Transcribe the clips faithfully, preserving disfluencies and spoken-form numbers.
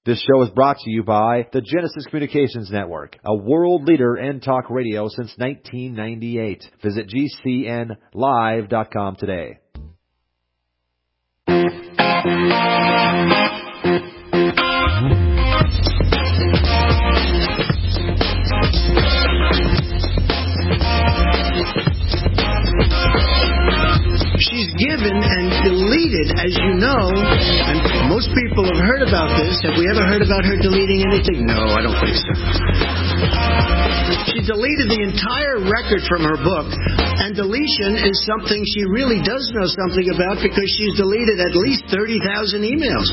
This show is brought to you by the Genesis Communications Network, a world leader in talk radio since nineteen ninety-eight. Visit G C N live dot com today. She's given and deleted, as you know, and most people have heard about this. Have we ever heard about her deleting anything? No, I don't think so. She deleted the entire record from her book, and deletion is something she really does know something about because she's deleted at least thirty thousand emails.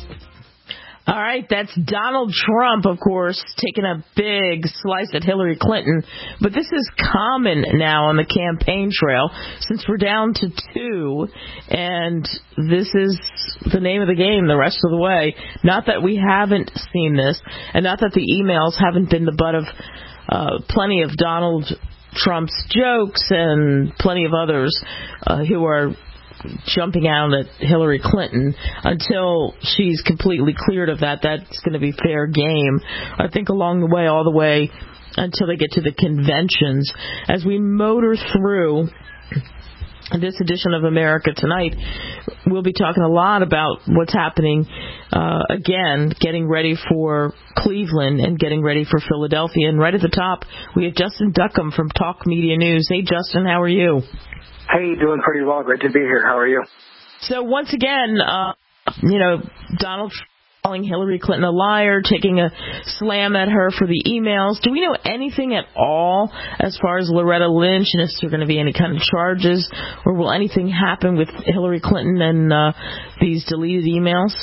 All right, that's Donald Trump, of course, taking a big slice at Hillary Clinton. But this is common now on the campaign trail since we're down to two, and this is the name of the game the rest of the way. Not that we haven't seen this, and not that the emails haven't been the butt of uh, plenty of Donald Trump's jokes and plenty of others uh, who are jumping out at Hillary Clinton. Until she's completely cleared of that, that's going to be fair game, I think, along the way, all the way until they get to the conventions. As we motor through this edition of America Tonight, we'll be talking a lot about what's happening, uh, again, getting ready for Cleveland and getting ready for Philadelphia. And right at the top, we have Justin Duckham from Talk Media News. Hey, Justin, how are you? Hey, doing pretty well. Great to be here. How are you? So once again, uh, you know, Donald Trump calling Hillary Clinton a liar, taking a slam at her for the emails. Do we know anything at all as far as Loretta Lynch and if there are going to be any kind of charges, or will anything happen with Hillary Clinton and uh, these deleted emails?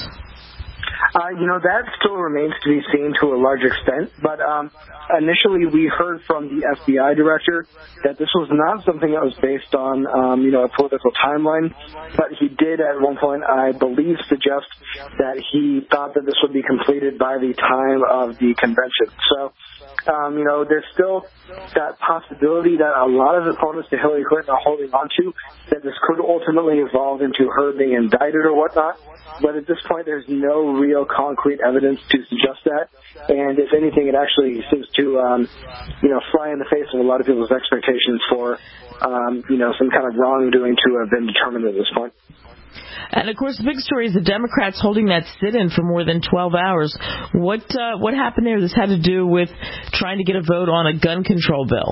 Uh, you know, that still remains to be seen to a large extent, but um, initially we heard from the F B I director that this was not something that was based on, um, you know, a political timeline, but he did at one point, I believe, suggest that he thought that this would be completed by the time of the convention. So, um, you know, there's still that possibility that a lot of opponents to Hillary Clinton are holding on to, that this could ultimately evolve into her being indicted or whatnot. But at this point, there's no real concrete evidence to suggest that. And if anything, it actually seems to, um, you know, fly in the face of a lot of people's expectations for, um, you know, some kind of wrongdoing to have been determined at this point. And, of course, the big story is the Democrats holding that sit-in for more than twelve hours. What uh, what happened there? This had to do with trying to get a vote on a gun control bill.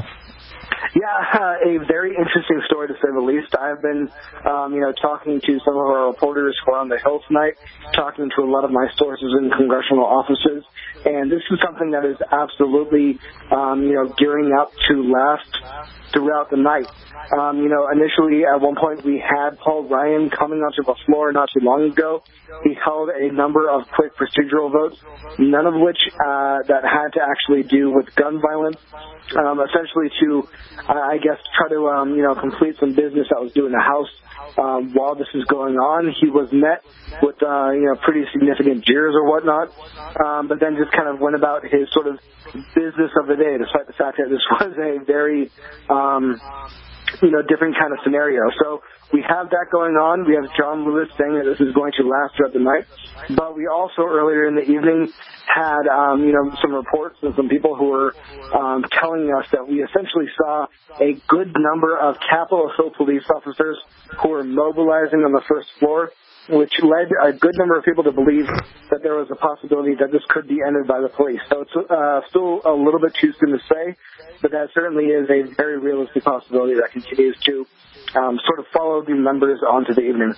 Yeah, uh, a very interesting story to say the least. I've been, um, you know, talking to some of our reporters who are on the Hill tonight, talking to a lot of my sources in congressional offices, and this is something that is absolutely, um, you know, gearing up to last throughout the night. Um, you know, initially at one point we had Paul Ryan coming onto the floor not too long ago. He held a number of quick procedural votes, none of which uh, that had to actually do with gun violence, um, essentially to, uh, I guess, try to, um, you know, complete some business that was due in the House. Um, while this is going on, he was met with, uh, you know, pretty significant jeers or whatnot, um, but then just kind of went about his sort of business of the day, despite the fact that this was a very, um, you know, different kind of scenario. So we have that going on. We have John Lewis saying that this is going to last throughout the night. But we also, earlier in the evening, had, um, you know, some reports and some people who were um, telling us that we essentially saw a good number of Capitol Hill police officers who were mobilizing on the first floor, which led a good number of people to believe that there was a possibility that this could be ended by the police. So it's uh, still a little bit too soon to say, but that certainly is a very realistic possibility that continues to um, sort of follow the numbers onto the evening.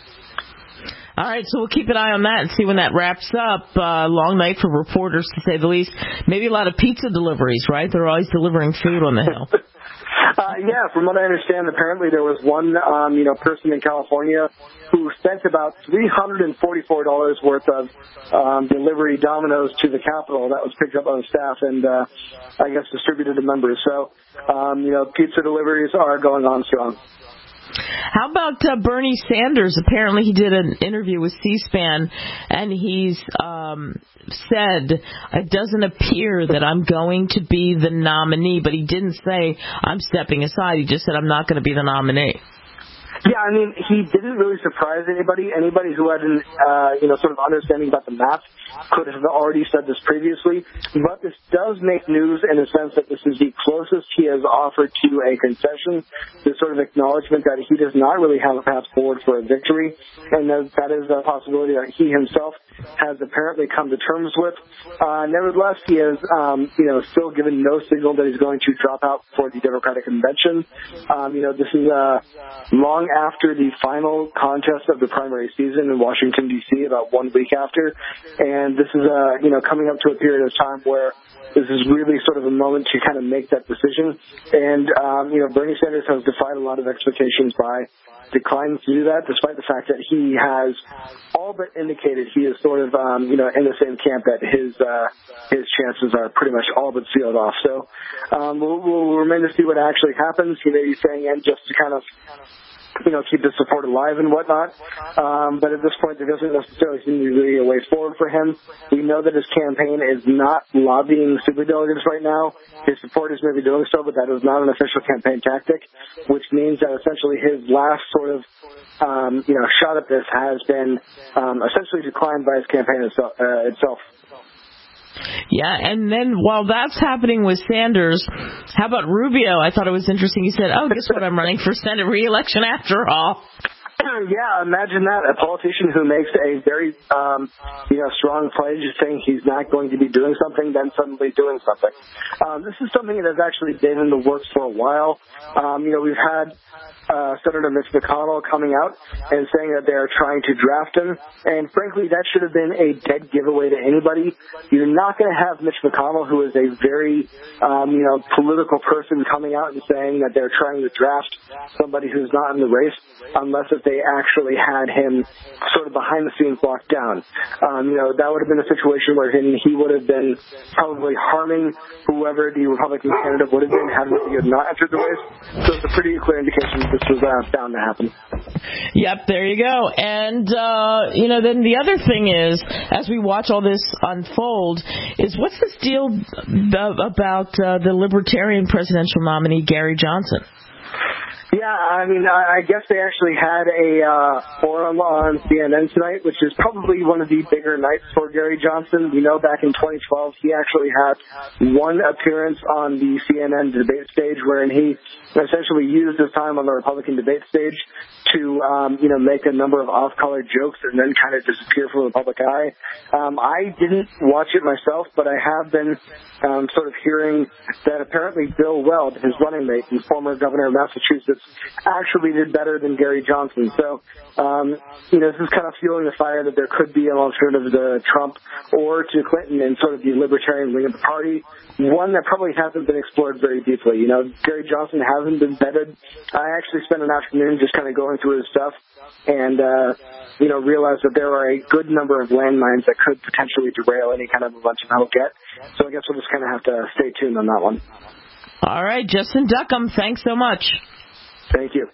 All right, so we'll keep an eye on that and see when that wraps up. Uh, long night for reporters, to say the least. Maybe a lot of pizza deliveries, right? They're always delivering food on the Hill. Uh, yeah, from what I understand, apparently there was one, um, you know, person in California who spent about three hundred forty-four dollars worth of um, delivery Domino's to the Capitol that was picked up on staff and, uh, I guess, distributed to members. So, um, you know, pizza deliveries are going on strong. How about uh, Bernie Sanders? Apparently he did an interview with C-SPAN, and he's um, said, it doesn't appear that I'm going to be the nominee, but he didn't say I'm stepping aside. He just said I'm not going to be the nominee. Yeah, I mean, he didn't really surprise anybody. Anybody who had an, uh, you know, sort of understanding about the math could have already said this previously. But this does make news in the sense that this is the closest he has offered to a concession, the sort of acknowledgement that he does not really have a path forward for a victory, and that, that is a possibility that he himself has apparently come to terms with. Uh, nevertheless, he has, um, you know, still given no signal that he's going to drop out for the Democratic Convention. Um, you know, this is uh, long after the final contest of the primary season in Washington, D C, about one week after. And this is, uh, you know, coming up to a period of time where this is really sort of a moment to kind of make that decision. And, um, you know, Bernie Sanders has defied a lot of expectations by declining to do that, despite the fact that he has all but indicated he is sort of, um, you know, in the same camp that his uh, his chances are pretty much all but sealed off. So um, we'll, we'll remain to see what actually happens. He may be saying in just to kind of, you know, keep the support alive and whatnot. Um, but at this point, there doesn't necessarily seem to be a way forward for him. We know that his campaign is not lobbying superdelegates right now. His supporters may be doing so, but that is not an official campaign tactic, which means that essentially his last sort of, um, you know, shot at this has been um, essentially declined by his campaign itself. Uh, itself. Yeah, and then while that's happening with Sanders, how about Rubio? I thought it was interesting. He said, oh, guess what? I'm running for Senate re-election after all. Yeah, imagine that. A politician who makes a very, um, you know, strong pledge saying he's not going to be doing something, then suddenly doing something. Um, this is something that has actually been in the works for a while. Um, you know, we've had uh, Senator Mitch McConnell coming out and saying that they are trying to draft him. And frankly, that should have been a dead giveaway to anybody. You're not going to have Mitch McConnell, who is a very, um, you know, political person, coming out and saying that they're trying to draft somebody who's not in the race, unless if they actually had him sort of behind the scenes locked down. Um, you know, that would have been a situation where he, he would have been probably harming whoever the Republican candidate would have been had he had not entered the race. So it's a pretty clear indication that this was uh, bound to happen. Yep, there you go. And, uh, you know, then the other thing is, as we watch all this unfold, is what's this deal about uh, the Libertarian presidential nominee, Gary Johnson? Yeah, I mean, I guess they actually had a uh, forum on C N N tonight, which is probably one of the bigger nights for Gary Johnson. We know back in twenty twelve, he actually had one appearance on the C N N debate stage wherein he essentially used his time on the Republican debate stage to, um, you know, make a number of off-color jokes and then kind of disappear from the public eye. Um, I didn't watch it myself, but I have been um, sort of hearing that apparently Bill Weld, his running mate and former governor of Massachusetts, actually did better than Gary Johnson. So, um, you know, this is kind of fueling the fire that there could be an alternative to Trump or to Clinton in sort of the libertarian wing of the party, one that probably hasn't been explored very deeply. You know, Gary Johnson hasn't been vetted. I actually spent an afternoon just kind of going through his stuff and, uh, you know, realized that there are a good number of landmines that could potentially derail any kind of momentum he'll get. So I guess we'll just kind of have to stay tuned on that one. All right, Justin Duckham, thanks so much. Thank you.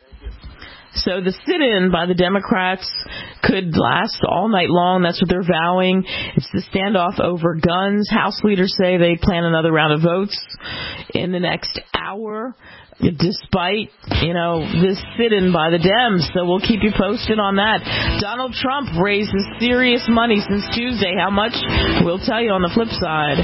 So the sit-in by the Democrats could last all night long. That's what they're vowing. It's the standoff over guns. House leaders say they plan another round of votes in the next hour, despite, you know, this sit-in by the Dems. So we'll keep you posted on that. Donald Trump raises serious money since Tuesday. How much? We'll tell you on the flip side.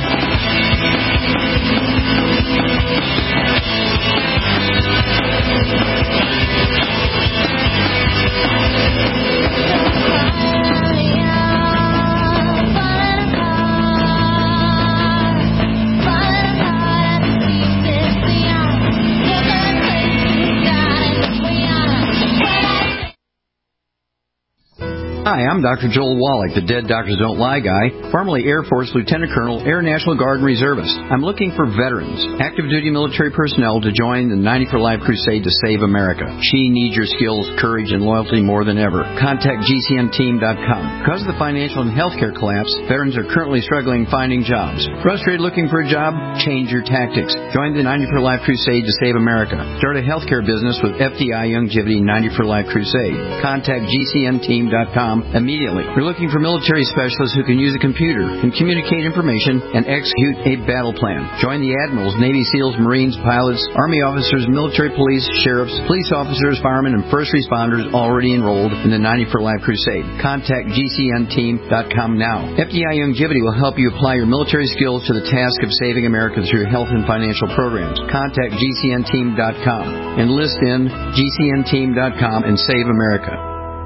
Hi, I'm Doctor Joel Wallach, the Dead Doctors Don't Lie guy, formerly Air Force Lieutenant Colonel, Air National Guard Reservist. I'm looking for veterans, active duty military personnel to join the ninety for Life crusade to save America. She needs your skills, courage, and loyalty more than ever. Contact G C N team dot com. Because of the financial and healthcare collapse, veterans are currently struggling finding jobs. Frustrated looking for a job? Change your tactics. Join the ninety for Life crusade to save America. Start a healthcare business with F D I Longevity ninety for Life crusade. Contact G C N team dot com home immediately. We're looking for military specialists who can use a computer and communicate information and execute a battle plan. Join the admirals, Navy SEALs, Marines, pilots, Army officers, military police, sheriffs, police officers, firemen, and first responders already enrolled in the ninety for Life Crusade. Contact G C N team dot com now. F D I Longevity will help you apply your military skills to the task of saving America through health and financial programs. Contact G C N team dot com. Enlist in G C N team dot com and save America.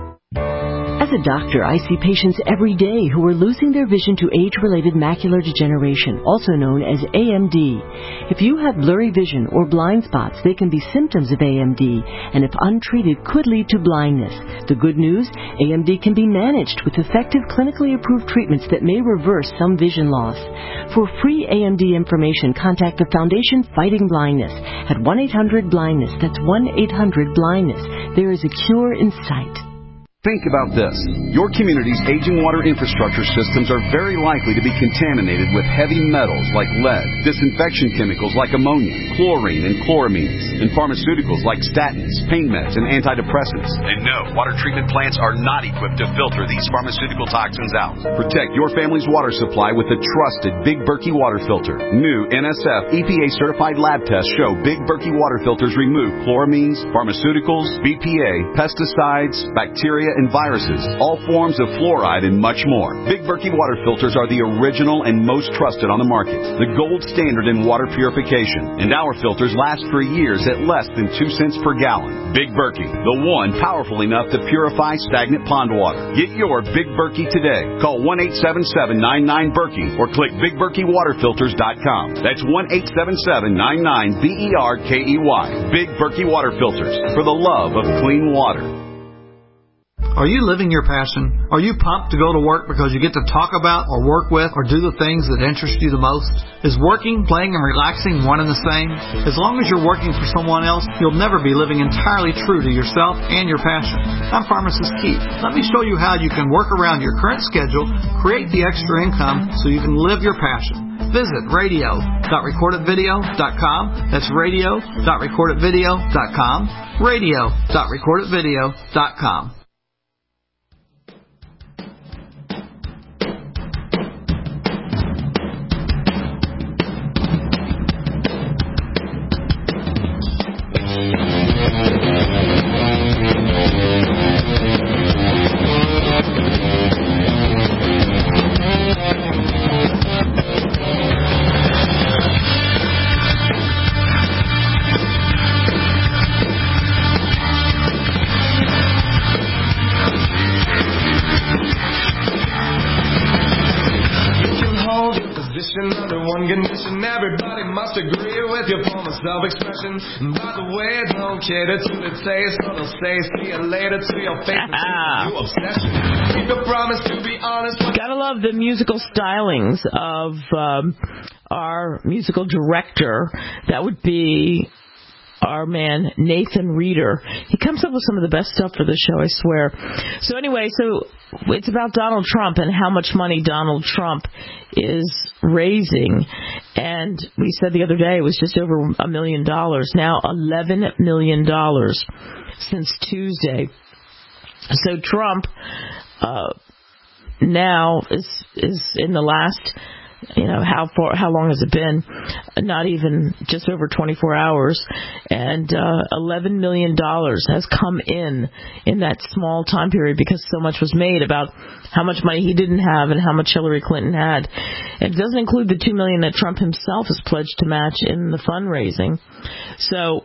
As a doctor, I see patients every day who are losing their vision to age-related macular degeneration, also known as A M D. If you have blurry vision or blind spots, they can be symptoms of A M D, and if untreated, could lead to blindness. The good news, A M D can be managed with effective clinically approved treatments that may reverse some vision loss. For free A M D information, contact the Foundation Fighting Blindness at one eight hundred blindness. That's one eight hundred blindness. There is a cure in sight. Think about this. Your community's aging water infrastructure systems are very likely to be contaminated with heavy metals like lead, disinfection chemicals like ammonia, chlorine and chloramines, and pharmaceuticals like statins, pain meds, and antidepressants. And no, water treatment plants are not equipped to filter these pharmaceutical toxins out. Protect your family's water supply with the trusted Big Berkey water filter. New N S F E P A-certified lab tests show Big Berkey water filters remove chloramines, pharmaceuticals, B P A, pesticides, bacteria, and viruses, all forms of fluoride, and much more. Big Berkey water filters are the original and most trusted on the market, the gold standard in water purification, and our filters last for years at less than two cents per gallon. Big Berkey, the one powerful enough to purify stagnant pond water. Get your Big Berkey today. Call one eight seven seven, nine nine, Berkey or click big berkey water filters dot com. That's one eight seven seven, nine nine, B E R K E Y. Big Berkey water filters, for the love of clean water. Are you living your passion? Are you pumped to go to work because you get to talk about or work with or do the things that interest you the most? Is working, playing, and relaxing one and the same? As long as you're working for someone else, you'll never be living entirely true to yourself and your passion. I'm Pharmacist Keith. Let me show you how you can work around your current schedule, create the extra income so you can live your passion. Visit radio dot record it video dot com. That's radio dot record it video dot com. radio dot record it video dot com. Everybody must agree with your form of self-expression. And by the way, don't cater to the taste, so they'll say, see you later to your face. Ah. You obsession. Keep your promise to be honest. Gotta love the musical stylings of um, our musical director. That would be our man Nathan Reeder. He comes up with some of the best stuff for the show, I swear. So anyway, so it's about Donald Trump and how much money Donald Trump is raising. And we said the other day it was just over a million dollars. Now eleven million dollars since Tuesday. So Trump uh, now is is in the last, you know, how far, how long has it been? Not even just over twenty-four hours. And uh, eleven million dollars has come in in that small time period because so much was made about how much money he didn't have and how much Hillary Clinton had. It doesn't include the two million dollars that Trump himself has pledged to match in the fundraising. So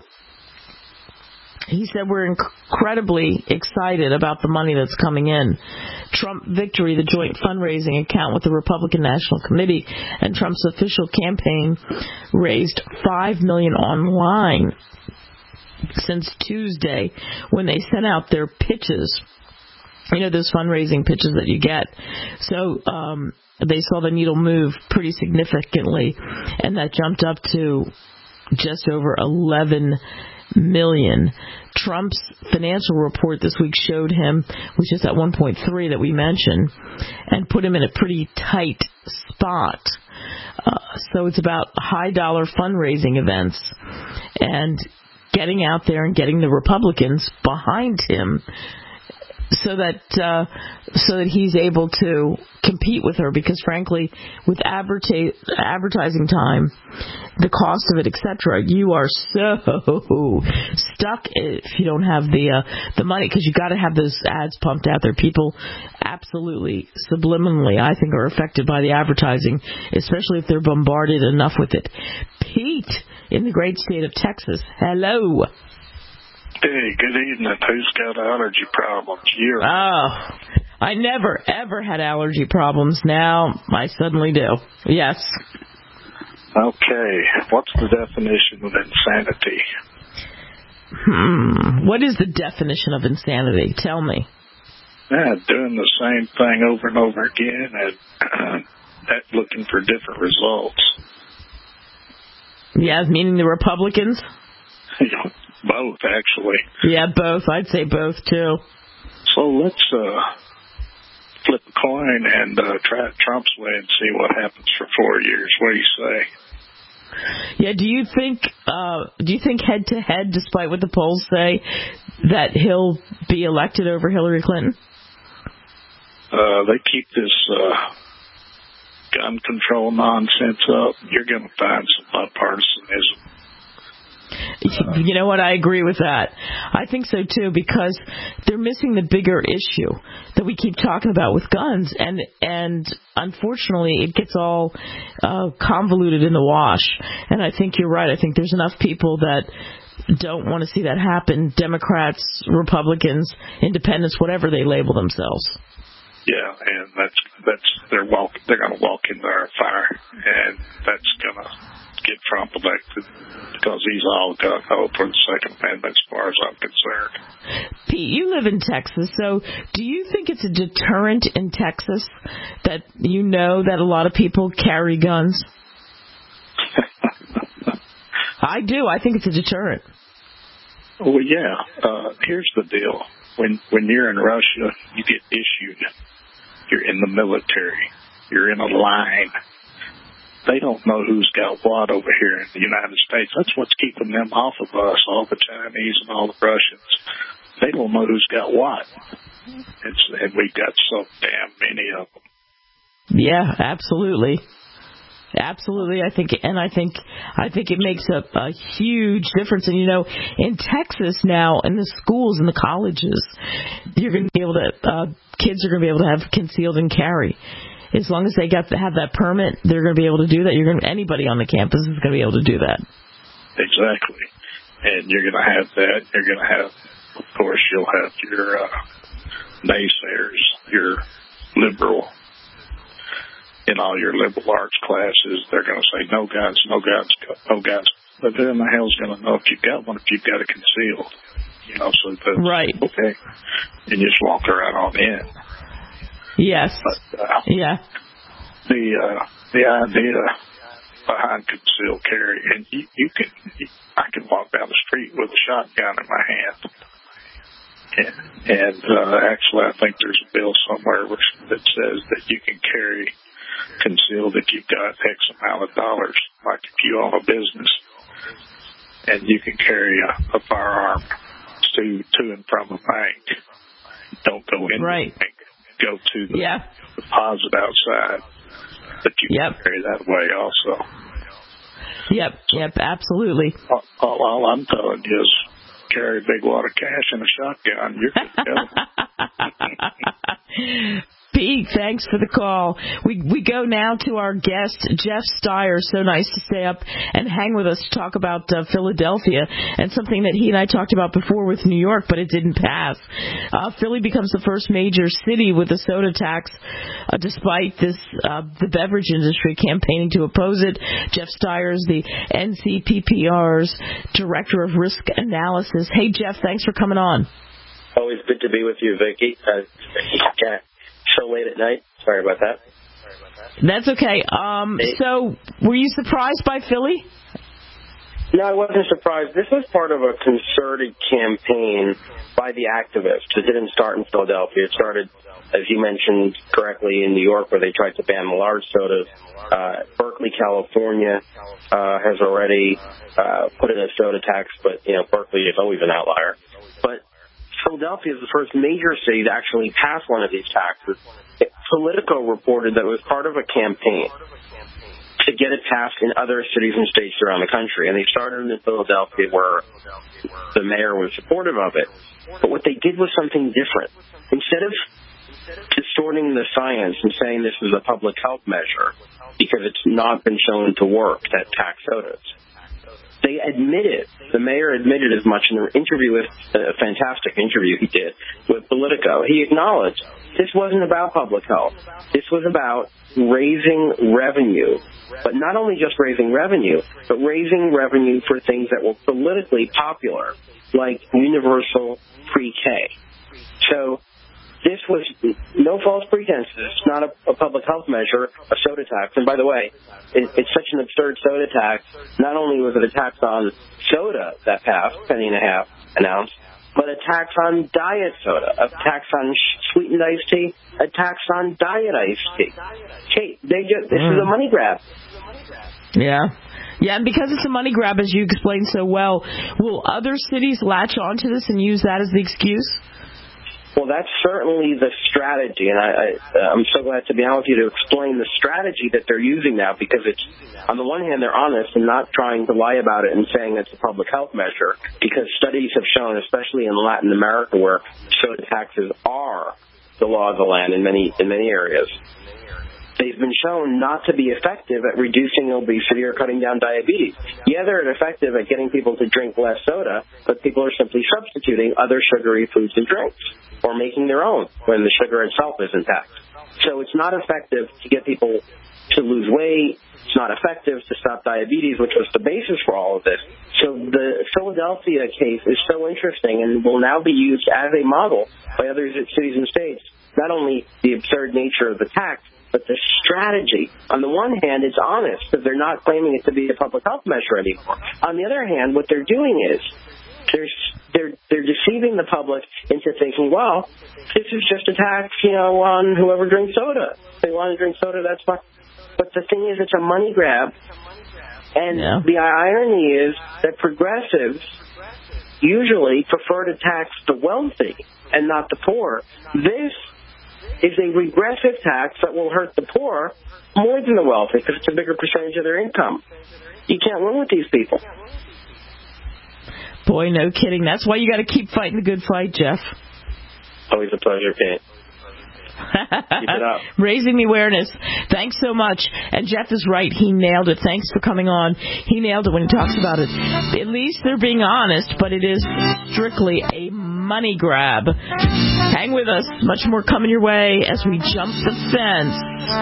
he said we're incredibly excited about the money that's coming in. Trump Victory, the joint fundraising account with the Republican National Committee and Trump's official campaign, raised five million dollars online since Tuesday when they sent out their pitches. You know, those fundraising pitches that you get. So um, they saw the needle move pretty significantly, and that jumped up to just over eleven million dollars. Trump's financial report this week showed him, which is at one point three that we mentioned, and put him in a pretty tight spot. Uh, so it's about high-dollar fundraising events and getting out there and getting the Republicans behind him so that uh, so that he's able to compete with her. Because frankly, with adverta- advertising time, the cost of it, et cetera, you are so stuck if you don't have the uh, the money, because you got to have those ads pumped out there. People absolutely subliminally, I think, are affected by the advertising, especially if they're bombarded enough with it. Pete, in the great state of Texas, hello. Hey, good evening. Who's got allergy problems? You? Oh, I never, ever had allergy problems. Now I suddenly do. Yes. Okay. What's the definition of insanity? Hmm. What is the definition of insanity? Tell me. Yeah, doing the same thing over and over again and uh, looking for different results. Yeah, meaning the Republicans? Both, actually. Yeah, both. I'd say both, too. So let's uh, flip a coin and uh, try it Trump's way and see what happens for four years. What do you say? Yeah, do you think, uh, do you think head to head, despite what the polls say, that he'll be elected over Hillary Clinton? Uh, they keep this uh, gun control nonsense up. You're going to find some bipartisanism. You know what? I agree with that. I think so, too, because they're missing the bigger issue that we keep talking about with guns. And, and unfortunately, it gets all uh, convoluted in the wash. And I think you're right. I think there's enough people that don't want to see that happen. Democrats, Republicans, independents, whatever they label themselves. Yeah, and that's that's they're walk they're going to walk into our fire, and that's going to get Trump elected because he's all got hope for the Second Amendment, as far as I'm concerned. Pete, you live in Texas, so do you think it's a deterrent in Texas that you know that a lot of people carry guns? I do. I think it's a deterrent. Well, yeah. Uh, here's the deal: when when you're in Russia, you get issued. You're in the military. You're in a line. They don't know who's got what over here in the United States. That's what's keeping them off of us, all the Chinese and all the Russians. They don't know who's got what. It's, and we've got so damn many of them. Yeah, absolutely. Absolutely, I think, and I think, I think it makes a, a huge difference. And you know, in Texas now, in the schools and the colleges, you're going to be able to, uh, kids are going to be able to have concealed and carry. As long as they got to have that permit, they're going to be able to do that. You're going to, anybody on the campus is going to be able to do that. Exactly, and you're going to have that. You're going to have, of course, you'll have your uh, naysayers, your liberal. In all your liberal arts classes, they're going to say, no guns, no guns, no guns. But who in the hell's going to know if you've got one, if you've got it concealed? You know, so that's right. Okay. And you just walk right on in. Yes. But, uh, yeah. The, uh, the idea behind concealed carry, and you, you can, you, I can walk down the street with a shotgun in my hand. And, and uh, actually, I think there's a bill somewhere which, that says that you can carry concealed if you've got X amount of dollars, like if you own a business, and you can carry a, a firearm to to and from a bank. Don't go in right. the bank. Go to the yeah. deposit outside, but you yep. can carry that way also. Yep, yep, absolutely. All, all, all I'm telling you is carry a big wad of cash and a shotgun. You're good to go. Pete, thanks for the call. We we go now to our guest, Jeff Steyer. So nice to stay up and hang with us to talk about uh, Philadelphia and something that he and I talked about before with New York, but it didn't pass. Uh, Philly becomes the first major city with a soda tax, uh, despite this uh, the beverage industry campaigning to oppose it. Jeff Steyer is the N C P P R's Director of Risk Analysis. Hey, Jeff, thanks for coming on. Always good to be with you, Vicki. Uh, yeah. So late at night. Sorry about that. That's okay. Um, so, were you surprised by Philly? No, I wasn't surprised. This was part of a concerted campaign by the activists. It didn't start in Philadelphia. It started, as you mentioned correctly, in New York, where they tried to ban the large sodas. Uh, Berkeley, California, uh, has already uh, put in a soda tax, but, you know, Berkeley is always an outlier. But Philadelphia is the first major city to actually pass one of these taxes. Politico reported that it was part of a campaign to get it passed in other cities and states around the country. And they started in Philadelphia, where the mayor was supportive of it. But what they did was something different. Instead of distorting the science and saying this is a public health measure because it's not been shown to work, that tax sodas, they admitted, the mayor admitted as much in an interview with, a fantastic interview he did with Politico. He acknowledged this wasn't about public health. This was about raising revenue, but not only just raising revenue, but raising revenue for things that were politically popular, like universal pre-K. So this was no false pretenses. It's not a, a public health measure, a soda tax. And by the way, it, it's such an absurd soda tax. Not only was it a tax on soda that passed, penny and a half an ounce, but a tax on diet soda, a tax on sweetened iced tea, a tax on diet iced tea. Kate, they just, this mm. is a money grab. Yeah. Yeah, and because it's a money grab, as you explained so well, will other cities latch onto this and use that as the excuse? Well, that's certainly the strategy, and I, I, I'm so glad to be on with you to explain the strategy that they're using now, because it's, on the one hand, they're honest and not trying to lie about it and saying it's a public health measure, because studies have shown, especially in Latin America, where soda taxes are the law of the land in many in many areas, they've been shown not to be effective at reducing obesity or cutting down diabetes. Yeah, they're effective at getting people to drink less soda, but people are simply substituting other sugary foods and drinks, or making their own when the sugar itself is intact. So it's not effective to get people to lose weight. It's not effective to stop diabetes, which was the basis for all of this. So the Philadelphia case is so interesting and will now be used as a model by other cities and states, not only the absurd nature of the tax, but the strategy. On the one hand, it's honest because they're not claiming it to be a public health measure anymore. On the other hand, what they're doing is they're they're they're deceiving the public into thinking, well, this is just a tax, you know, on whoever drinks soda. If they want to drink soda, that's fine. But the thing is, it's a money grab, and yeah. the irony is that progressives usually prefer to tax the wealthy and not the poor. This is a regressive tax that will hurt the poor more than the wealthy because it's a bigger percentage of their income. You can't win with these people. Boy, no kidding. That's why you got to keep fighting the good fight, Jeff. Always a pleasure, Kate. Keep it up. Raising the awareness. Thanks so much. And Jeff is right. He nailed it. Thanks for coming on. He nailed it when he talks about it. At least they're being honest, but it is strictly a money grab. Hang with us. Much more coming your way as we jump the fence.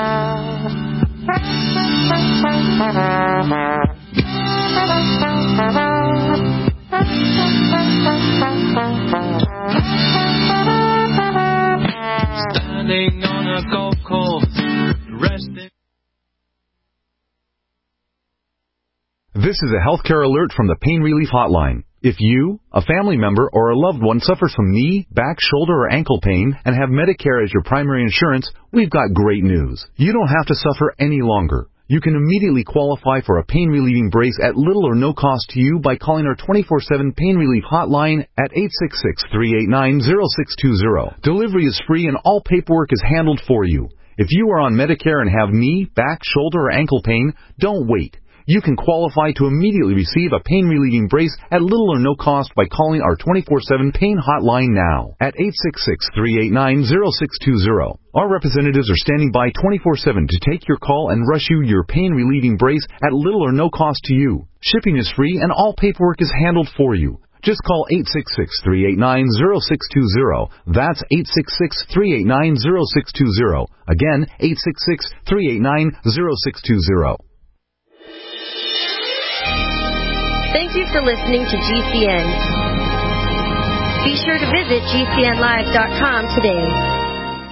Standing on a golf course, resting. This is a healthcare alert from the Pain Relief Hotline. If you, a family member, or a loved one suffers from knee, back, shoulder, or ankle pain and have Medicare as your primary insurance, we've got great news. You don't have to suffer any longer. You can immediately qualify for a pain-relieving brace at little or no cost to you by calling our twenty-four seven Pain Relief Hotline at eight six six, three eight nine, zero six two zero. Delivery is free and all paperwork is handled for you. If you are on Medicare and have knee, back, shoulder, or ankle pain, don't wait. You can qualify to immediately receive a pain-relieving brace at little or no cost by calling our twenty-four seven Pain Hotline now at eight six six, three eight nine, zero six two zero. Our representatives are standing by twenty-four seven to take your call and rush you your pain-relieving brace at little or no cost to you. Shipping is free and all paperwork is handled for you. Just call eight six six, three eight nine, zero six two zero. That's eight six six, three eight nine, zero six two zero. Again, eight six six, three eight nine, zero six two zero. Thank you for listening to G C N. Be sure to visit G C N live dot com today.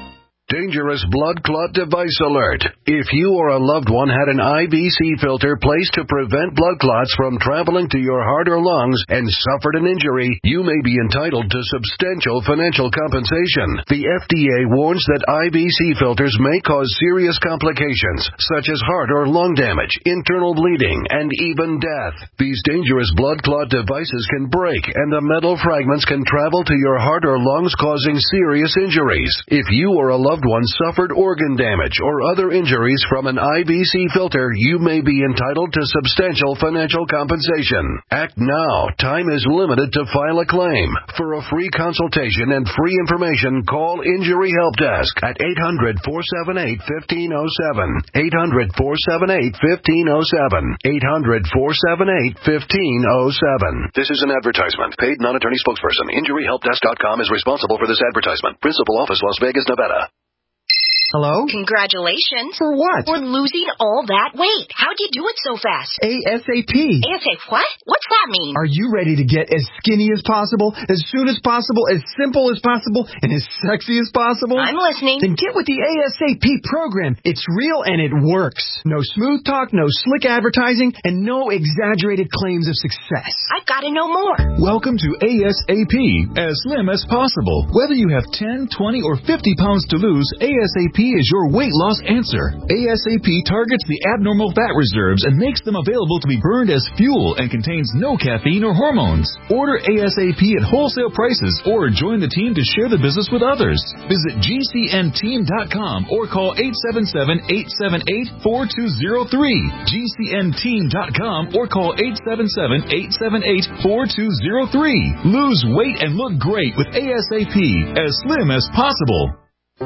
Dangerous blood clot device alert. If you or a loved one had an I V C filter placed to prevent blood clots from traveling to your heart or lungs and suffered an injury, you may be entitled to substantial financial compensation. The F D A warns that I V C filters may cause serious complications, such as heart or lung damage, internal bleeding, and even death. These dangerous blood clot devices can break, and the metal fragments can travel to your heart or lungs, causing serious injuries. If you or a loved one suffered organ damage or other injuries from an I V C filter, you may be entitled to substantial financial compensation. Act now. Time is limited to file a claim. For a free consultation and free information, call Injury Help Desk at eight hundred, four seven eight, one five zero seven. eight hundred, four seven eight, one five zero seven. eight hundred, four seven eight, one five zero seven. This is an advertisement. Paid non-attorney spokesperson. Injury Help Desk dot com is responsible for this advertisement. Principal office, Las Vegas, Nevada. Hello? Congratulations. For what? For losing all that weight. How'd you do it so fast? ASAP. ASAP what? What's that mean? Are you ready to get as skinny as possible, as soon as possible, as simple as possible, and as sexy as possible? I'm listening. Then get with the ASAP program. It's real and it works. No smooth talk, no slick advertising, and no exaggerated claims of success. I've got to know more. Welcome to ASAP, as slim as possible. Whether you have ten, twenty, or fifty pounds to lose, ASAP is your weight loss answer. ASAP targets the abnormal fat reserves and makes them available to be burned as fuel and contains no caffeine or hormones. Order ASAP at wholesale prices or join the team to share the business with others. Visit G C N team dot com or call eight seven seven, eight seven eight, four two zero three. G C N team dot com or call eight seven seven, eight seven eight, four two zero three. Lose weight and look great with ASAP, as slim as possible.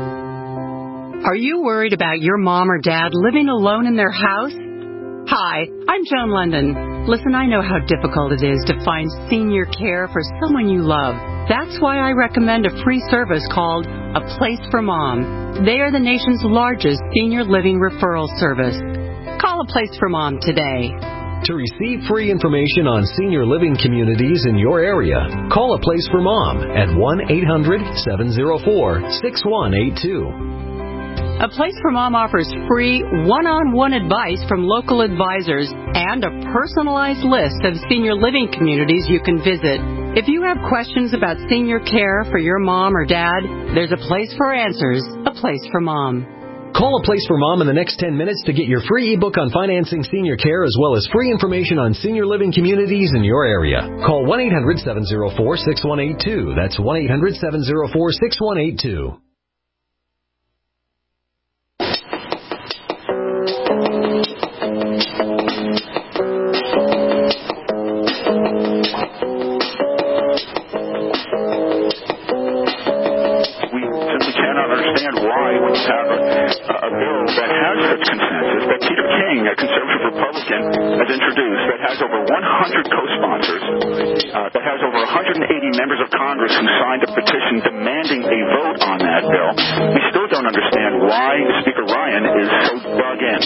Are you worried about your mom or dad living alone in their house? Hi, I'm Joan London. Listen, I know how difficult it is to find senior care for someone you love. That's why I recommend a free service called A Place for Mom. They are the nation's largest senior living referral service. Call A Place for Mom today. To receive free information on senior living communities in your area, call A Place for Mom at one eight hundred, seven oh four, six one eight two. A Place for Mom offers free one-on-one advice from local advisors and a personalized list of senior living communities you can visit. If you have questions about senior care for your mom or dad, there's a place for answers, A Place for Mom. Call A Place for Mom in the next ten minutes to get your free ebook on financing senior care as well as free information on senior living communities in your area. Call one eight hundred, seven oh four, six one eight two. That's one eight hundred, seven oh four, six one eight two. A conservative Republican has introduced that has over one hundred co-sponsors, uh, that has over one hundred eighty members of Congress who signed a petition demanding a vote on that bill. We still don't understand why Speaker Ryan is so dug in.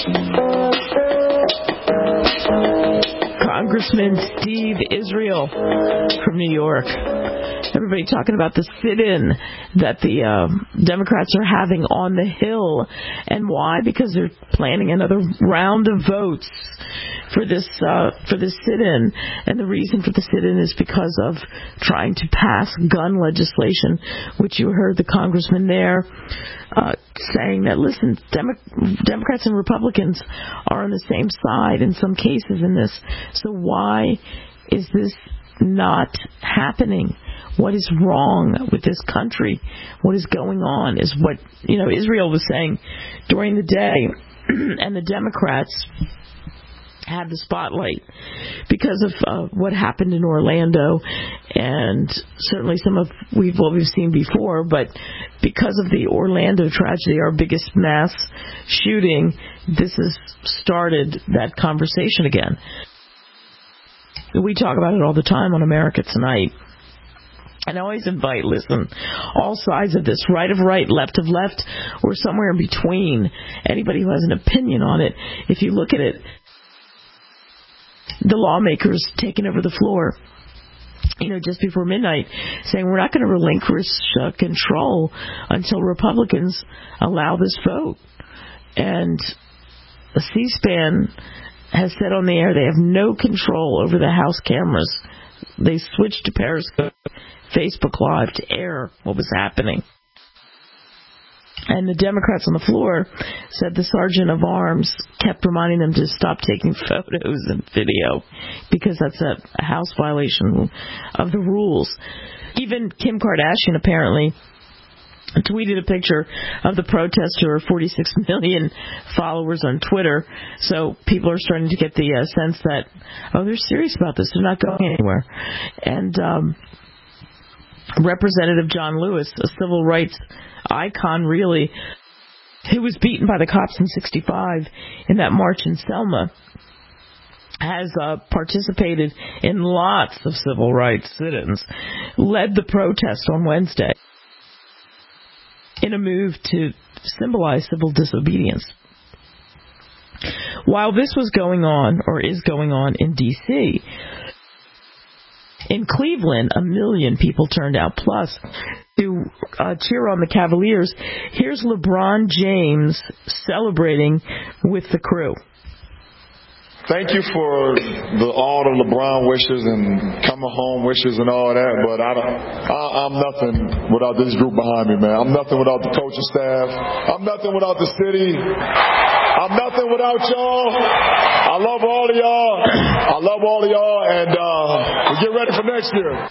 Congressman Steve Israel from New York. Everybody talking about the sit-in that the uh, Democrats are having on the Hill. And why? Because they're planning another round of votes for this uh, for this sit-in. And the reason for the sit-in is because of trying to pass gun legislation, which you heard the congressman there uh, saying that, listen, Demo- Democrats and Republicans are on the same side in some cases in this. So why is this not happening? What is wrong with this country? What is going on is what, you know, Israel was saying during the day, and the Democrats had the spotlight because of uh, what happened in Orlando, and certainly some of we've what we've seen before, but because of the Orlando tragedy, our biggest mass shooting, this has started that conversation again. We talk about it all the time on America Tonight. And I always invite, listen, all sides of this, right of right, left of left, or somewhere in between, anybody who has an opinion on it. If you look at it, the lawmakers taking over the floor you know, just before midnight, saying we're not going to relinquish uh, control until Republicans allow this vote. And C-SPAN has said on the air they have no control over the House cameras. They switched to Periscope, Facebook Live to air what was happening. And the Democrats on the floor said the sergeant of arms kept reminding them to stop taking photos and video because that's a House violation of the rules. Even Kim Kardashian apparently tweeted a picture of the protest to her forty-six million followers on Twitter. So people are starting to get the uh, sense that, oh, they're serious about this. They're not going anywhere. And um, Representative John Lewis, a civil rights icon, really, who was beaten by the cops in sixty-five in that march in Selma, has uh, participated in lots of civil rights sit-ins, led the protest on Wednesday in a move to symbolize civil disobedience. While this was going on, or is going on, in D C, in Cleveland, a million people turned out plus to uh, cheer on the Cavaliers. Here's LeBron James celebrating with the crew. Thank you for the, all the LeBron wishes and coming home wishes and all that, but I don't, I, I'm nothing without this group behind me, man. I'm nothing without the coaching staff. I'm nothing without the city. I'm nothing without y'all. I love all of y'all. I love all of y'all, and uh, we get ready for next year.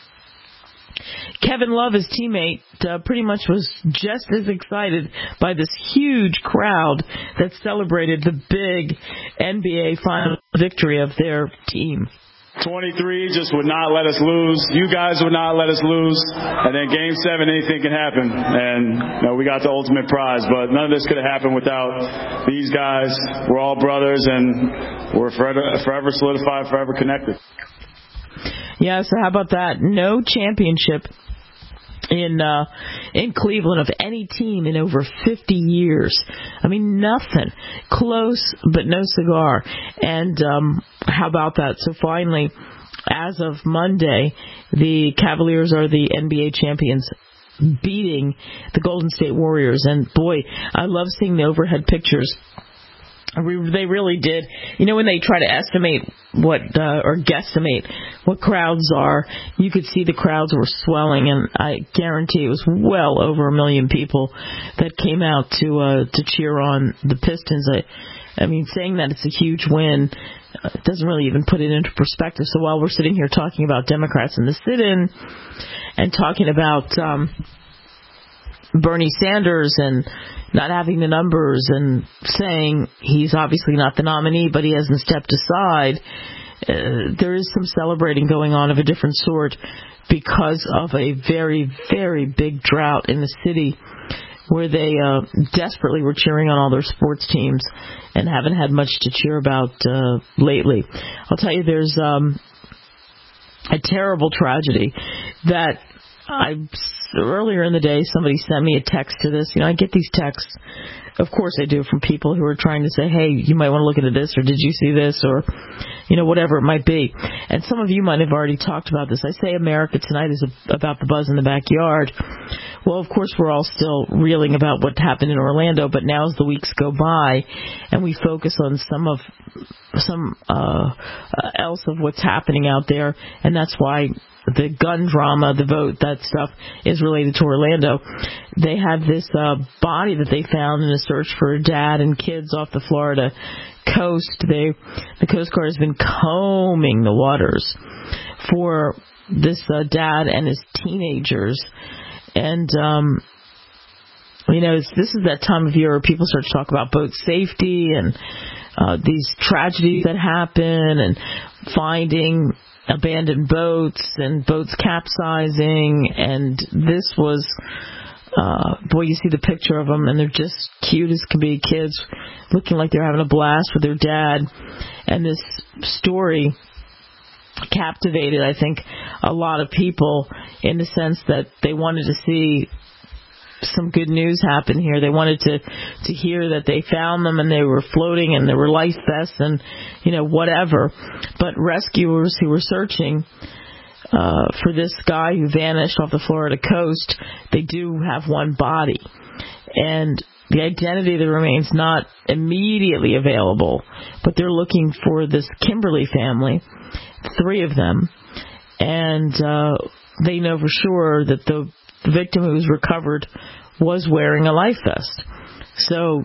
Kevin Love, his teammate, uh, pretty much was just as excited by this huge crowd that celebrated the big N B A final victory of their team. twenty-three just would not let us lose. You guys would not let us lose. And then game seven, anything can happen. And you know, we got the ultimate prize. But none of this could have happened without these guys. We're all brothers, and we're forever, forever solidified, forever connected. Yeah, so how about that? No championship in uh, in Cleveland of any team in over fifty years. I mean, nothing. Close, but no cigar. And um, how about that? So finally, as of Monday, the Cavaliers are the N B A champions, beating the Golden State Warriors. And boy, I love seeing the overhead pictures. They really did. You know, when they try to estimate what, uh, or guesstimate what crowds are, you could see the crowds were swelling, and I guarantee it was well over a million people that came out to uh, to cheer on the Pistons. I, I mean, saying that it's a huge win uh, doesn't really even put it into perspective. So while we're sitting here talking about Democrats in the sit-in and talking about um, Bernie Sanders and not having the numbers and saying he's obviously not the nominee, but he hasn't stepped aside, uh, there is some celebrating going on of a different sort because of a very, very big drought in the city where they uh, desperately were cheering on all their sports teams and haven't had much to cheer about uh, lately. I'll tell you, there's um, a terrible tragedy that I earlier in the day, somebody sent me a text to this. You know, I get these texts, of course I do, from people who are trying to say, hey, you might want to look into this, or did you see this, or, you know, whatever it might be. And some of you might have already talked about this. I say America Tonight is about the buzz in the backyard. Well, of course, we're all still reeling about what happened in Orlando, but now as the weeks go by and we focus on some of some uh, else of what's happening out there, and that's why the gun drama, the vote, that stuff is related to Orlando. They have this uh, body that they found in a search for a dad and kids off the Florida coast. They, the Coast Guard has been combing the waters for this uh, dad and his teenagers. And, um, you know, it's, this is that time of year where people start to talk about boat safety and uh, these tragedies that happen and finding abandoned boats and boats capsizing, and this was, uh, boy, you see the picture of them, and they're just cute as can be, kids looking like they're having a blast with their dad, and this story captivated, I think, a lot of people in the sense that they wanted to see some good news happen here. They wanted to to hear that they found them and they were floating and there were life vests and, you know, whatever. But rescuers who were searching uh, for this guy who vanished off the Florida coast, they do have one body. And the identity of the remains not immediately available, but they're looking for this Kimberly family, three of them, and uh, they know for sure that the victim who was recovered was wearing a life vest. So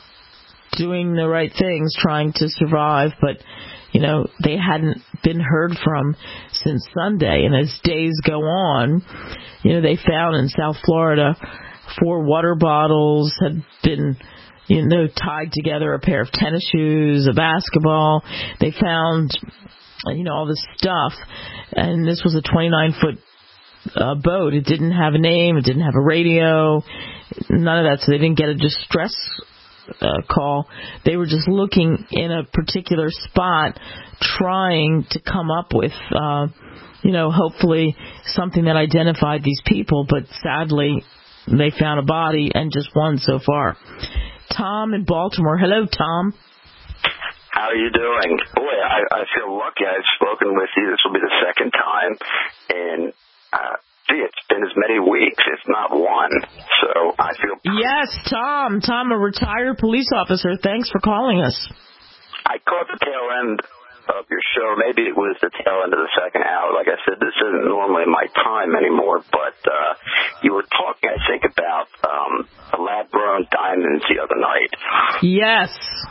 doing the right things, trying to survive, but, you know, they hadn't been heard from since Sunday. And as days go on, you know, they found in South Florida four water bottles had been, you know, tied together, a pair of tennis shoes, a basketball. They found, you know, all this stuff. And this was a twenty-nine foot uh, boat. It didn't have a name. It didn't have a radio. None of that. So they didn't get a distress uh, call. They were just looking in a particular spot, trying to come up with, uh, you know, hopefully something that identified these people. But sadly, they found a body, and just one so far. Tom in Baltimore. Hello, Tom. How are you doing? Boy, I, I feel lucky I've spoken with you. This will be the second time. And, uh, gee, it's been as many weeks, if not one. So I feel... Yes, Tom. Tom, a retired police officer. Thanks for calling us. I caught the tail end of your show. Maybe it was the tail end of the second hour. Like I said, this isn't normally my time anymore, but uh, you were talking, I think, about um, the lab-grown diamonds the other night. Yes.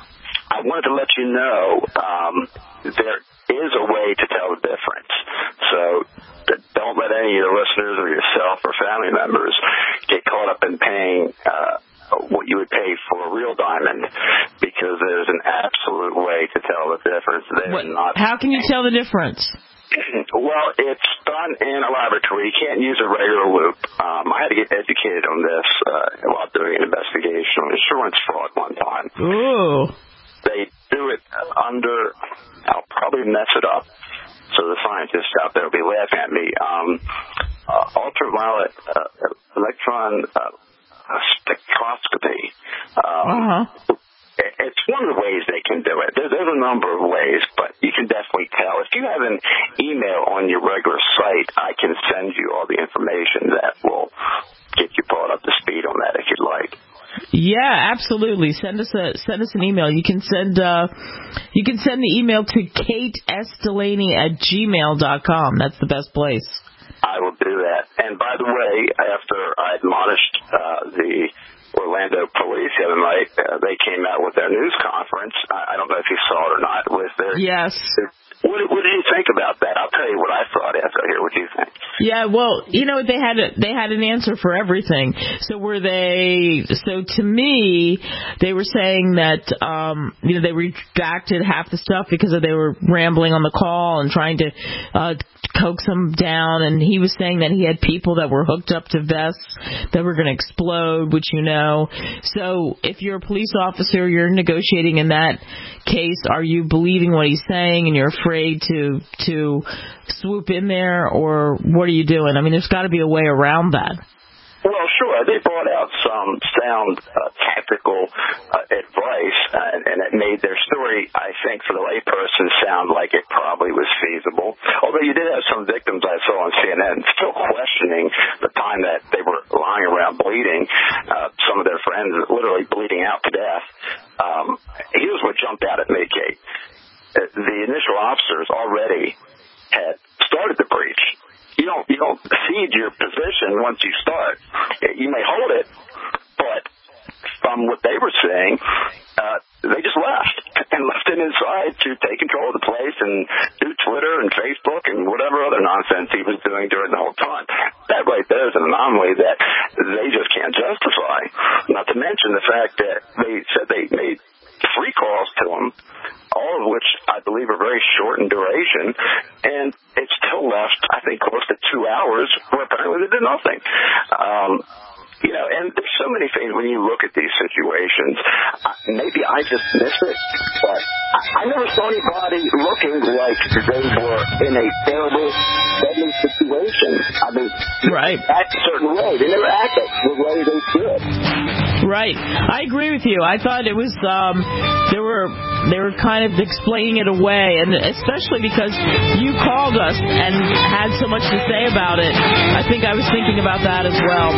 I wanted to let you know um, there is a way to tell the difference. So don't let any of the listeners or yourself or family members get caught up in paying uh, what you would pay for a real diamond, because there's an absolute way to tell the difference. What, not how can you tell the difference? Well, it's done in a laboratory. You can't use a regular loop. Um, I had to get educated on this uh, while doing an investigation on insurance fraud one time. Ooh. They do it under, I'll probably mess it up, so the scientists out there will be laughing at me. Um, uh, ultraviolet uh, electron uh, spectroscopy. Um, uh-huh. It's one of the ways they can do it. There's, there's a number of ways, but you can definitely tell. If you have an email on your regular site, I can send you all the information that will get you brought up to speed on that if you'd like. Yeah, absolutely. Send us a send us an email. You can send uh, you can send the email to Kate S. Delaney at gmail dot com. That's the best place. I will do that. And by the way, after I admonished uh, the Orlando police the other night, uh, they came out with their news conference. I, I don't know if you saw it or not. With their yes. Their, what, what do you think about that? I'll tell you what I thought after I hear what you think. Yeah, well, you know, they had a, they had an answer for everything. So were they? So to me, they were saying that um, you know, they redacted half the stuff because of they were rambling on the call and trying to uh, coax them down. And he was saying that he had people that were hooked up to vests that were going to explode, which you know. So if you're a police officer, you're negotiating in that case. Are you believing what he's saying and you're afraid to to swoop in there, or what are you doing? I mean, there's got to be a way around that. Well, sure. They brought out some sound uh, tactical uh, advice, and, and it made their story, I think, for the layperson sound like it probably was feasible. Although you did have some victims I saw on C N N still questioning the time that they were lying around bleeding, uh, some of their friends literally bleeding out to death. Um, here's what jumped out at me, Kate. The initial officers already had started the breach. You don't you don't cede your position once you start. You may hold it, but from what they were saying, uh, they just left and left it inside to take control of the place and do Twitter and Facebook and whatever other nonsense he was doing during the whole time. That right there is an anomaly that they just can't justify. Not to mention the fact that they said they made three calls to him, all of which I believe are very short in duration, and it still left, I think, close to two hours where apparently they did nothing. Um, you know, and there's so many things when you look at these situations. Uh, maybe I just missed it, but I, I never saw anybody looking like they were in a terrible, deadly situation. I mean, right. they act a certain way. They never act the way they should. Right. I agree with you. I thought it was, um, they were, they were kind of explaining it away, and especially because you called us and had so much to say about it. I think I was thinking about that as well.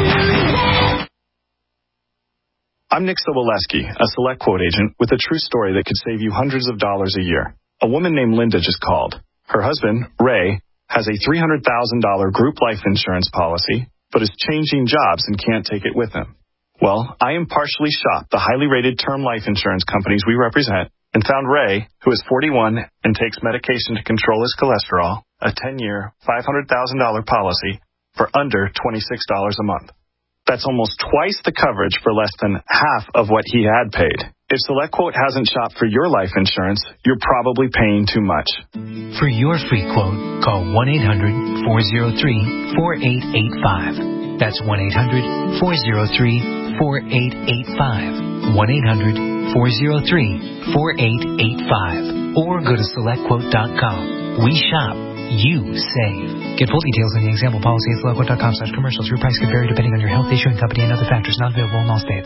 I'm Nick Soboleski, a Select Quote agent with a true story that could save you hundreds of dollars a year. A woman named Linda just called. Her husband, Ray, has a three hundred thousand dollars group life insurance policy, but is changing jobs and can't take it with him. Well, I impartially shopped the highly rated term life insurance companies we represent and found Ray, who is forty-one and takes medication to control his cholesterol, a ten-year, five hundred thousand dollars policy for under twenty-six dollars a month. That's almost twice the coverage for less than half of what he had paid. If SelectQuote hasn't shopped for your life insurance, you're probably paying too much. For your free quote, call one eight hundred, four oh three, four eight eight five. That's one eight hundred, four oh three, four eight eight five. one eight hundred, four oh three, four eight eight five. Or go to select quote dot com. We shop. You save. Get full details on the example policy at select quote dot com slash commercials. Your price could vary depending on your health, issuing company, and other factors. Not available in all states.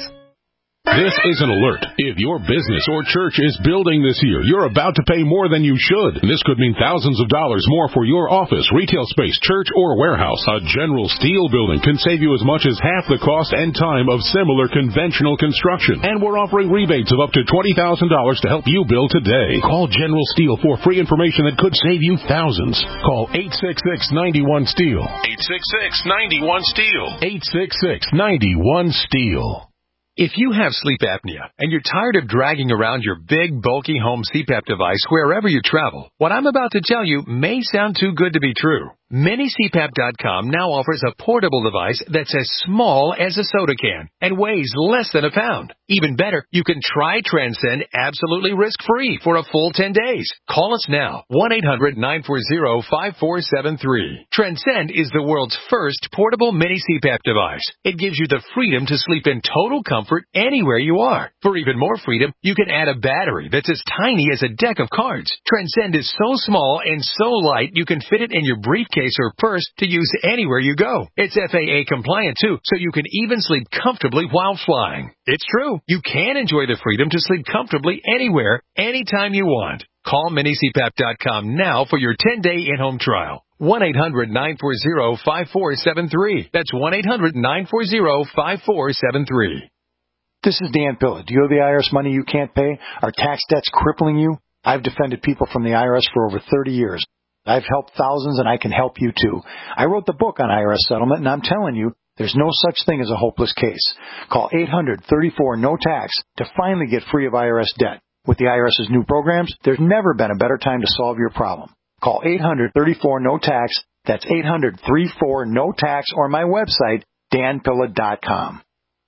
This is an alert. If your business or church is building this year, you're about to pay more than you should. This could mean thousands of dollars more for your office, retail space, church, or warehouse. A General Steel building can save you as much as half the cost and time of similar conventional construction. And we're offering rebates of up to twenty thousand dollars to help you build today. Call General Steel for free information that could save you thousands. Call eight six six, nine one, STEEL. eight six six, nine one, STEEL. eight six six, nine one, STEEL. If you have sleep apnea and you're tired of dragging around your big, bulky home C PAP device wherever you travel, what I'm about to tell you may sound too good to be true. Mini C PAP dot com now offers a portable device that's as small as a soda can and weighs less than a pound. Even better, you can try Transcend absolutely risk-free for a full ten days. Call us now, one eight hundred, nine four zero, five four seven three. Transcend is the world's first portable mini C PAP device. It gives you the freedom to sleep in total comfort anywhere you are. For even more freedom, you can add a battery that's as tiny as a deck of cards. Transcend is so small and so light you can fit it in your briefcase or purse to use anywhere you go. It's F A A compliant too, so you can even sleep comfortably while flying. It's true. You can enjoy the freedom to sleep comfortably anywhere, anytime you want. Call mini C PAP dot com now for your ten-day in-home trial. one eight hundred, nine four zero, five four seven three. That's one eight hundred, nine four zero, five four seven three. This is Dan Pilla. Do you owe the I R S money you can't pay? Are tax debts crippling you? I've defended people from the I R S for over thirty years. I've helped thousands, and I can help you too. I wrote the book on I R S settlement, and I'm telling you, there's no such thing as a hopeless case. Call eight hundred, thirty-four, no tax to finally get free of I R S debt. With the IRS's new programs, there's never been a better time to solve your problem. Call eight hundred, thirty-four, no tax. That's eight hundred, thirty-four, no tax, or my website, dan pilla dot com.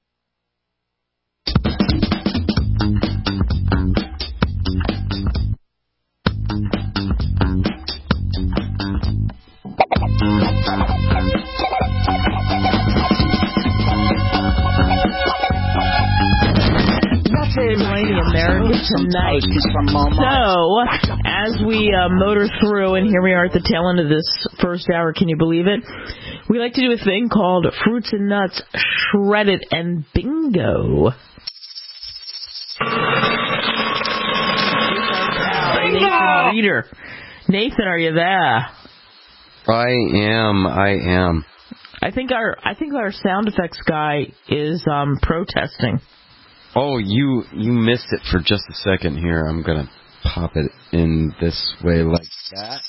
America Tonight. So, as we uh, motor through, and here we are at the tail end of this first hour, can you believe it? We like to do a thing called Fruits and Nuts Shredded and Bingo. Nathan Reader. Nathan, are you there? I am. I am. I think our I think our sound effects guy is um, protesting. Oh, you you missed it for just a second here. I'm going to pop it in this way like that.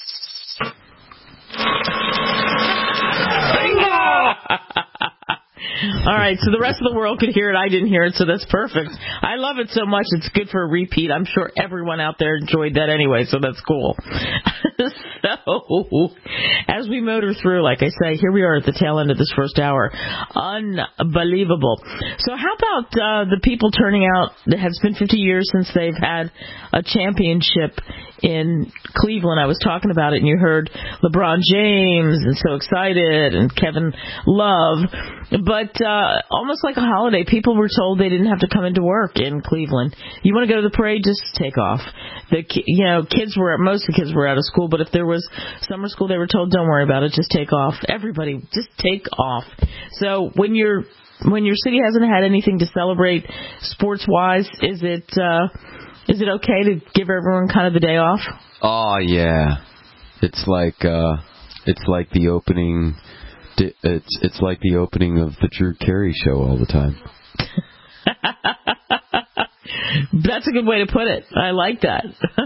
Bingo! All right, so the rest of the world could hear it. I didn't hear it, so that's perfect. I love it so much, it's good for a repeat. I'm sure everyone out there enjoyed that anyway, so that's cool. So, as we motor through, like I say, here we are at the tail end of this first hour. Unbelievable. So how about uh, the people turning out? It has been fifty years since they've had a championship in Cleveland. I was talking about it, and you heard LeBron James, and so excited, and Kevin Love. But uh, almost like a holiday, people were told they didn't have to come into work in Cleveland. You want to go to the parade, just take off. The you know kids were most of the kids were out of school, but if there was summer school, they were told don't worry about it, just take off. Everybody, just take off. So when you're when your city hasn't had anything to celebrate sports-wise, is it uh, is it okay to give everyone kind of the day off? Oh yeah, it's like uh, it's like the opening. It's it's like the opening of the Drew Carey show all the time. That's a good way to put it. I like that.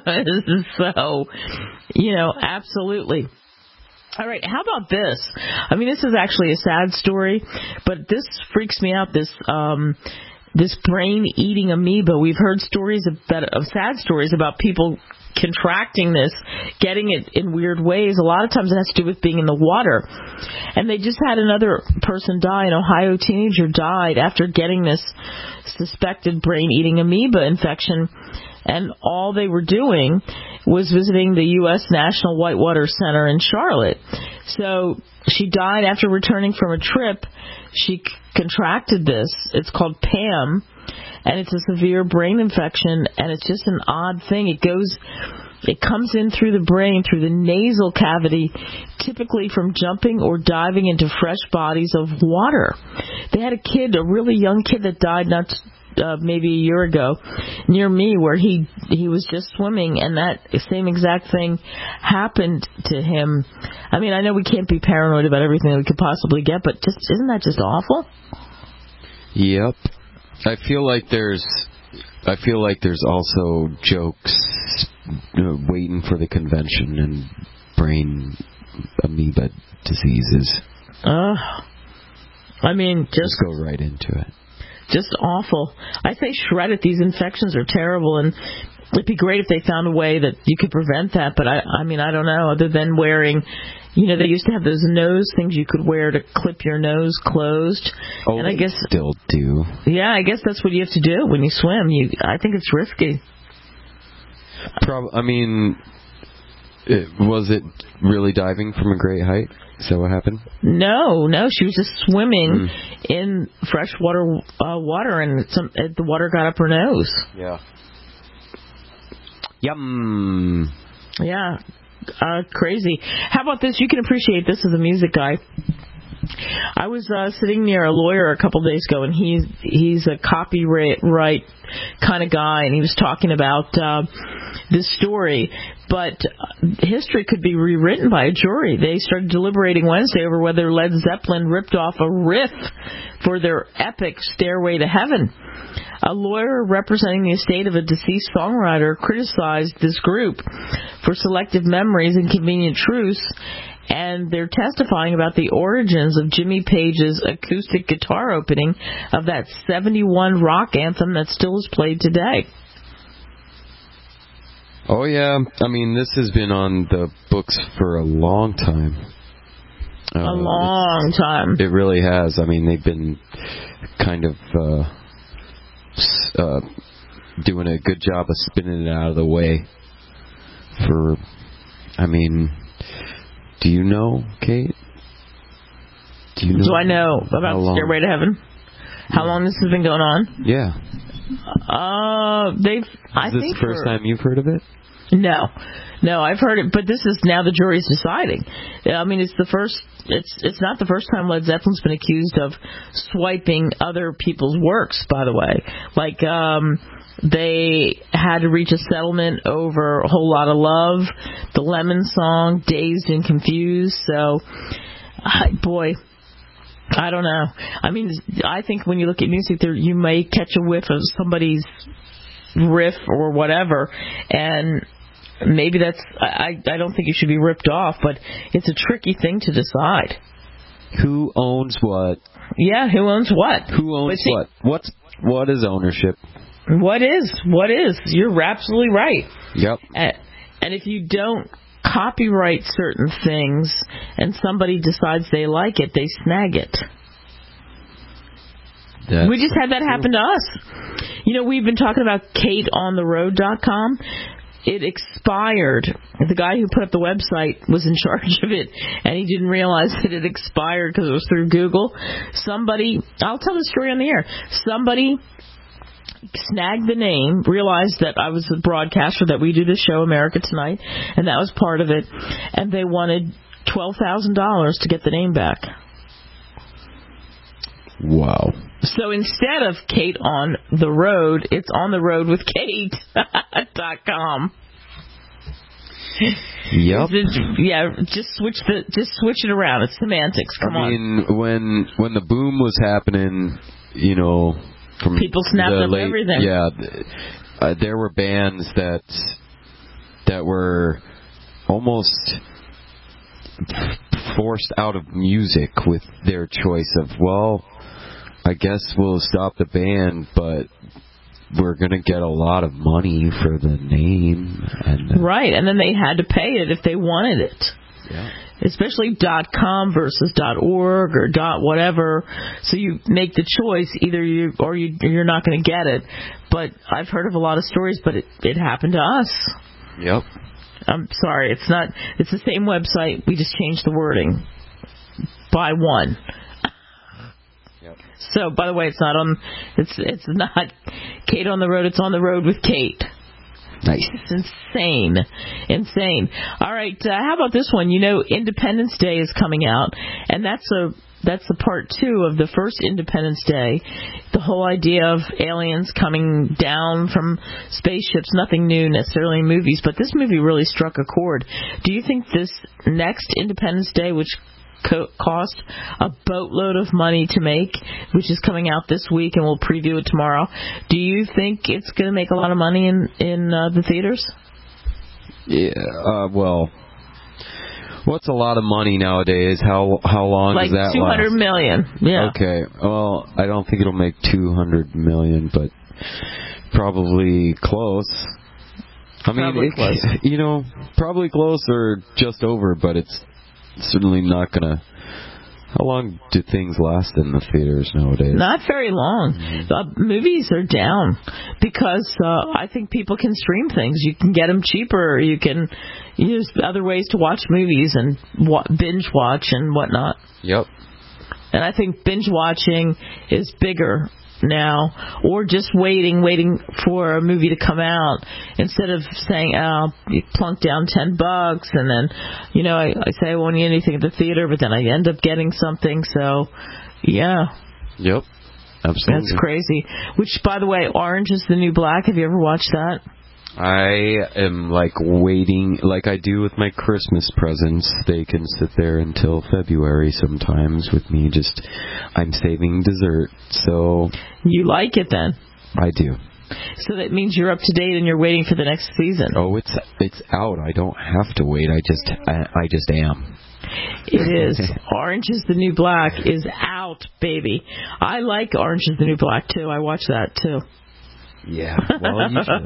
So, you know, absolutely. All right, how about this? I mean, this is actually a sad story, but this freaks me out, this um, this brain-eating amoeba. We've heard stories of, that, of sad stories about people contracting this, getting it in weird ways. A lot of times it has to do with being in the water. And they just had another person die. An Ohio teenager died after getting this suspected brain-eating amoeba infection. And all they were doing was visiting the U S National Whitewater Center in Charlotte. So she died after returning from a trip. She c- contracted this. It's called P A M, and it's a severe brain infection, and it's just an odd thing. It goes, it comes in through the brain, through the nasal cavity, typically from jumping or diving into fresh bodies of water. They had a kid, a really young kid that died not Uh, maybe a year ago near me, where he he was just swimming and that same exact thing happened to him. I mean, I know we can't be paranoid about everything that we could possibly get, but just isn't that just awful? Yep. I feel like there's I feel like there's also jokes you know, waiting for the convention and brain amoeba diseases. Uh, I mean, just, just go right into it. Just awful. I say shred it. These infections are terrible, and it'd be great if they found a way that you could prevent that. But I, I mean, I don't know. Other than wearing, you know, they used to have those nose things you could wear to clip your nose closed. Oh, and I guess still do. Yeah, I guess that's what you have to do when you swim. You, I think it's risky. Prob- I mean, it, was it really diving from a great height? Is that what happened? No, no. She was just swimming mm. in freshwater uh, water, and some, uh, the water got up her nose. Yeah. Yum. Yeah. Uh, crazy. How about this? You can appreciate this as a music guy. I was uh, sitting near a lawyer a couple days ago, and he's he's a copyright kind of guy, and he was talking about uh, this story. But history could be rewritten by a jury. They started deliberating Wednesday over whether Led Zeppelin ripped off a riff for their epic Stairway to Heaven. A lawyer representing the estate of a deceased songwriter criticized this group for selective memories and convenient truths, and they're testifying about the origins of Jimmy Page's acoustic guitar opening of that seventy-one rock anthem that still is played today. Oh, yeah. I mean, this has been on the books for a long time. Uh, a long time. It really has. I mean, they've been kind of uh, uh, doing a good job of spinning it out of the way for, I mean, do you know, Kate? Do you know? Do I know about Stairway to Heaven? How long this has been going on? Yeah. Uh, they've. Is I this think the first for, time you've heard of it? No, no, I've heard it, but this is now the jury's deciding. I mean, it's the first. It's it's not the first time Led Zeppelin's been accused of swiping other people's works. By the way, like um, they had to reach a settlement over A Whole Lot of Love, the Lemon song, Dazed and Confused. So, uh, boy. I don't know. I mean, I think when you look at music, there you may catch a whiff of somebody's riff or whatever, and maybe that's. I I don't think it should be ripped off, but it's a tricky thing to decide. Who owns what? Yeah, who owns what? Who owns see, what? What's what is ownership? What is what is? You're absolutely right. Yep. And, and if you don't copyright certain things and somebody decides they like it, they snag it. That's we just had that happen to us. You know, we've been talking about Kate On The Road dot com. It expired. The guy who put up the website was in charge of it, and he didn't realize that it expired because it was through Google. Somebody, I'll tell the story on the air. Somebody snagged the name, realized that I was the broadcaster, that we do the show America Tonight, and that was part of it, and they wanted twelve thousand dollars to get the name back. Wow. So instead of Kate on the road, it's on the road with Kate dot com. Yep. Yeah, just switch the just switch it around. It's semantics. Come I on. mean, when when the boom was happening, you know, from people snapped the up late, everything. Yeah, uh, there were bands that that were almost forced out of music with their choice of, well, I guess we'll stop the band, but we're going to get a lot of money for the name. And, uh, right, and then they had to pay it if they wanted it. Yeah. Especially .com versus .org or .whatever. So you make the choice, either you or you, you're not going to get it. But I've heard of a lot of stories, but it, it happened to us. Yep. I'm sorry, it's not. It's the same website. We just changed the wording. Buy one. Yep. So, by the way, it's not on. It's it's not Kate on the road. It's on the road with Kate. Nice. It's insane, insane. All right, uh, how about this one? You know, Independence Day is coming out, and that's a. That's the part two of the first Independence Day. The whole idea of aliens coming down from spaceships, nothing new necessarily in movies, but this movie really struck a chord. Do you think this next Independence Day, which co- cost a boatload of money to make, which is coming out this week and we'll preview it tomorrow, do you think it's going to make a lot of money in, in uh, the theaters? Yeah, uh, well... What's a lot of money nowadays? How how long like does that last? Like two hundred million. Yeah. Okay. Well, I don't think it'll make two hundred million, but probably close. I mean, probably it, close. You know, probably close or just over, but it's certainly not gonna. How long do things last in the theaters nowadays? Not very long. Mm-hmm. Uh, movies are down because uh, I think people can stream things. You can get them cheaper. You can use other ways to watch movies and wa- binge watch and whatnot. Yep. And I think binge watching is bigger now, or just waiting, waiting for a movie to come out instead of saying, "Oh, you plunk down ten bucks," and then, you know, I, I say I won't get anything at the theater, but then I end up getting something. So, yeah. Yep. Absolutely. That's crazy. Which, by the way, Orange is the New Black. Have you ever watched that? I am like waiting, like I do with my Christmas presents. They can sit there until February sometimes with me. Just, I'm saving dessert, so. You like it then? I do. So that means you're up to date and you're waiting for the next season. Oh, it's it's out. I don't have to wait. I just I, I just am. It is. Orange is the New Black is out, baby. I like Orange is the New Black too. I watch that too. Yeah, well, you should.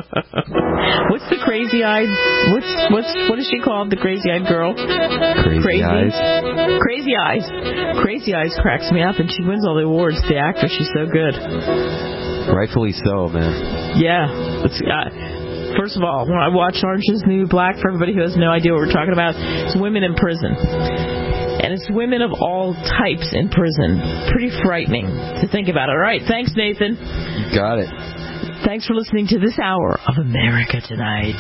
What's the crazy-eyed? What's what's what is she called? The crazy-eyed girl? Crazy, crazy Eyes. Crazy Eyes. Crazy Eyes cracks me up, and she wins all the awards. The actress, she's so good. Rightfully so, man. Yeah. It's, uh, first of all, when I watch Orange is the New Black, for everybody who has no idea what we're talking about, it's women in prison. And it's women of all types in prison. Pretty frightening to think about. All right. Thanks, Nathan. Got it. Thanks for listening to this hour of America Tonight.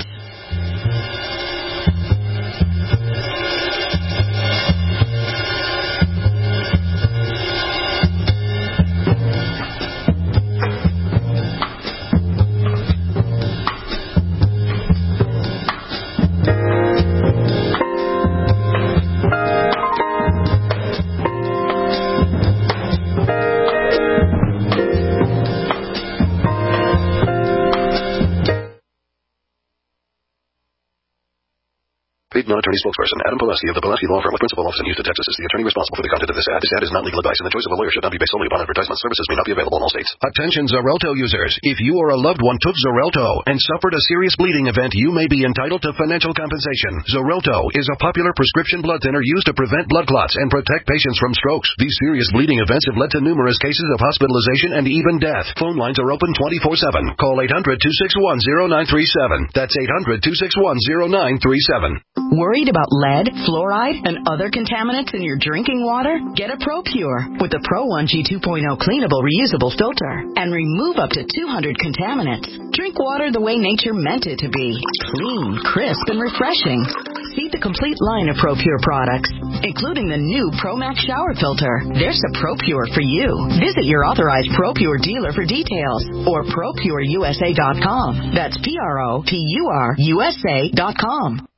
Non-attorney spokesperson Adam Pulaski of the Pulaski Law Firm with principal office in Houston, Texas is the attorney responsible for the content of this ad. This ad is not legal advice, and the choice of a lawyer should not be based solely upon advertisement. Services may not be available in all states. Attention Xarelto users. If you or a loved one took Xarelto and suffered a serious bleeding event, you may be entitled to financial compensation. Xarelto is a popular prescription blood thinner used to prevent blood clots and protect patients from strokes. These serious bleeding events have led to numerous cases of hospitalization and even death. Phone lines are open twenty-four seven. Call eight hundred, two six one, zero nine three seven. That's eight hundred, two six one, zero nine three seven. Worried about lead, fluoride, and other contaminants in your drinking water? Get a ProPure with the Pro one G two point oh cleanable reusable filter and remove up to two hundred contaminants. Drink water the way nature meant it to be. Clean, crisp, and refreshing. See the complete line of ProPure products, including the new ProMax shower filter. There's a ProPure for you. Visit your authorized ProPure dealer for details or Pro Pure U S A dot com. That's P R O P U R U S A dot com.